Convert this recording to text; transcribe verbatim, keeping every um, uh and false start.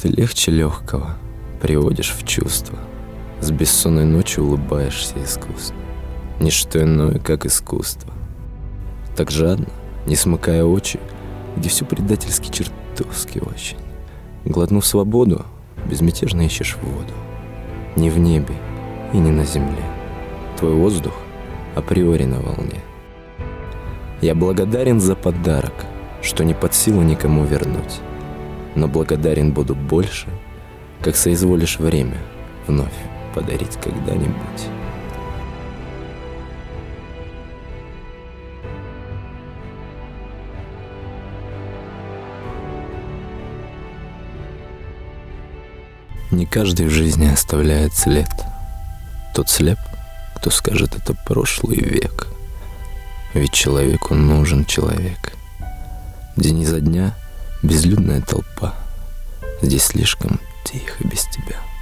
Ты легче легкого приводишь в чувство, с бессонной ночи улыбаешься искусно. Ничто иное, как искусство. Так жадно, не смыкая очи, где все предательски чертовски очень. Глотнув свободу, безмятежно ищешь воду. Не в небе и не на земле. Твой воздух априори на волне. Я благодарен за подарок, что не под силу никому вернуть. Но благодарен буду больше, как соизволишь время вновь подарить когда-нибудь. Не каждый в жизни оставляет след. Тот слеп, кто скажет это прошлый век. Ведь человеку нужен человек. День изо дня безлюдная толпа. Здесь слишком тихо без тебя.